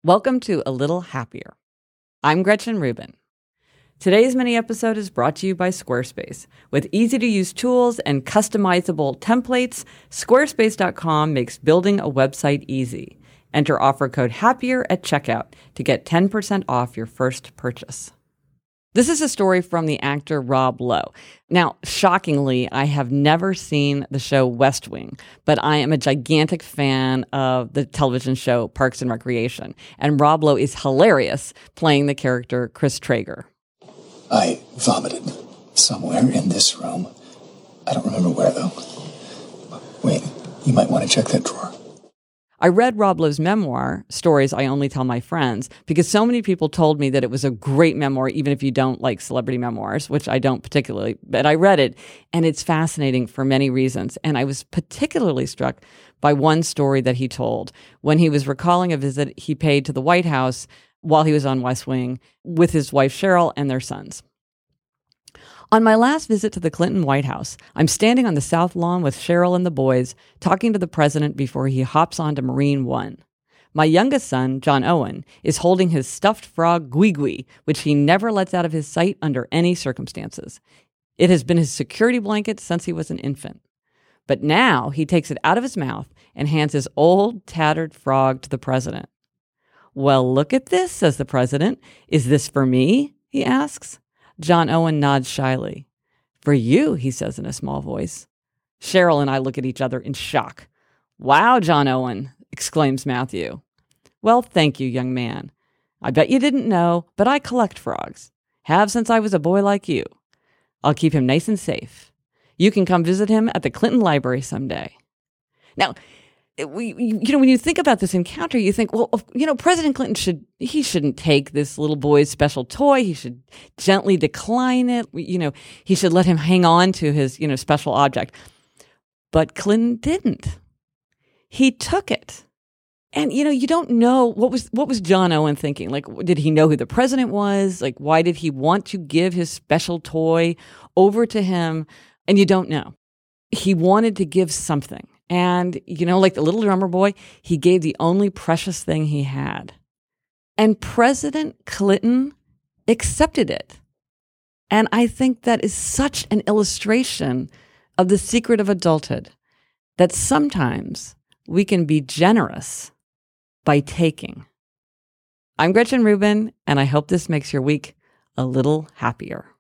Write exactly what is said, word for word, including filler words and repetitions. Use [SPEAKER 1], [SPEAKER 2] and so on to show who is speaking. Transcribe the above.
[SPEAKER 1] Welcome to A Little Happier. I'm Gretchen Rubin. Today's mini episode is brought to you by Squarespace. With easy-to-use tools and customizable templates, squarespace dot com makes building a website easy. Enter offer code HAPPIER at checkout to get ten percent off your first purchase. This is a story from the actor Rob Lowe. Now, shockingly, I have never seen the show West Wing, but I am a gigantic fan of the television show Parks and Recreation. And Rob Lowe is hilarious playing the character Chris Traeger.
[SPEAKER 2] I vomited somewhere in this room. I don't remember where, though. Wait, you might want to check that drawer.
[SPEAKER 1] I read Rob Lowe's memoir, Stories I Only Tell My Friends, because so many people told me that it was a great memoir, even if you don't like celebrity memoirs, which I don't particularly, but I read it, and it's fascinating for many reasons. And I was particularly struck by one story that he told when he was recalling a visit he paid to the White House while he was on West Wing with his wife Cheryl and their sons. On my last visit to the Clinton White House, I'm standing on the South Lawn with Cheryl and the boys, talking to the president before he hops onto Marine One. My youngest son, John Owen, is holding his stuffed frog, Gwee-Gwee, which he never lets out of his sight under any circumstances. It has been his security blanket since he was an infant. But now he takes it out of his mouth and hands his old, tattered frog to the president. "Well, look at this," says the president. "Is this for me?" he asks. John Owen nods shyly. "For you," he says in a small voice. Cheryl and I look at each other in shock. "Wow, John Owen," exclaims Matthew. "Well, thank you, young man. I bet you didn't know, but I collect frogs. Have since I was a boy like you. I'll keep him nice and safe. You can come visit him at the Clinton Library someday." Now, we, you know, when you think about this encounter, you think, well, you know, President Clinton should, he shouldn't take this little boy's special toy. He should gently decline it. You know, he should let him hang on to his, you know, special object. But Clinton didn't. He took it. And, you know, you don't know what was, what was John Owen thinking? Like, did he know who the president was? Like, why did he want to give his special toy over to him? And you don't know. He wanted to give something. And, you know, like the little drummer boy, he gave the only precious thing he had. And President Clinton accepted it. And I think that is such an illustration of the secret of adulthood, that sometimes we can be generous by taking. I'm Gretchen Rubin, and I hope this makes your week a little happier.